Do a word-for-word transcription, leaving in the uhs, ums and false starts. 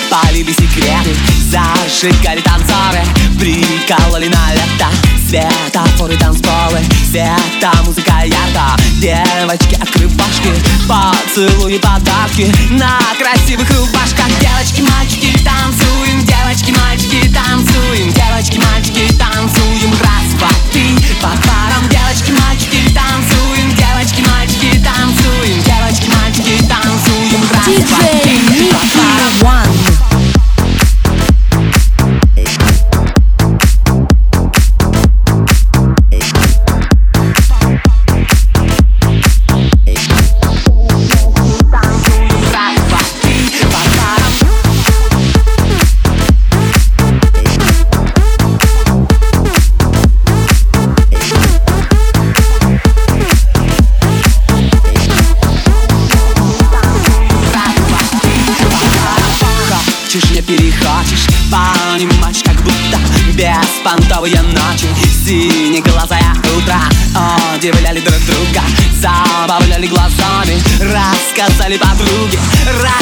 Полили секреты, зажигали танцоры, прикололи на лето светофоры, танцполы, света, музыка ярко. Девочки-открывашки, поцелуи, подарки на красивых рубашках. Девочки, мальчики, танцуем, девочки, мальчики, танцуем, девочки, мальчики, танцуем. Раз, два, три, по парам. Девочки, мальчики, танцуем, девочки, мальчики, танцуем, девочки, мальчики, танцуем. Раз, два, три, по парам. Хочешь, не перехочешь понимать, как будто беспонтовые ночи, синеглазое утро удивляли друг друга, забавляли глазами, рассказали подруги.